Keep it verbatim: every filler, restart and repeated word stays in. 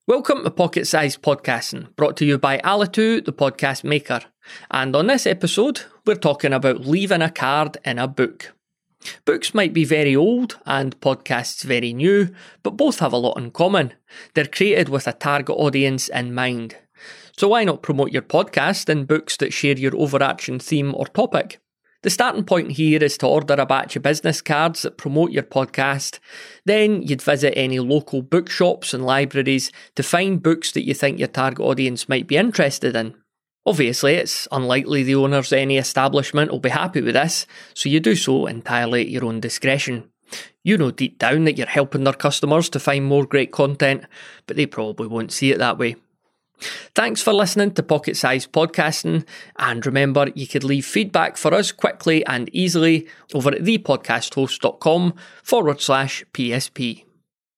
Welcome to Pocket Size Podcasting, brought to you by Alitu, the podcast maker. And on this episode, we're talking about leaving a card in a book. Books might be very old and podcasts very new, but both have a lot in common. They're created with a target audience in mind. So why not promote your podcast in books that share your overarching theme or topic? The starting point here is to order a batch of business cards that promote your podcast. Then you'd visit any local bookshops and libraries to find books that you think your target audience might be interested in. Obviously, it's unlikely the owners of any establishment will be happy with this, so you do so entirely at your own discretion. You know deep down that you're helping their customers to find more great content, but they probably won't see it that way. Thanks for listening to Pocket Size Podcasting, and remember you could leave feedback for us quickly and easily over at thepodcasthost.com forward slash PSP.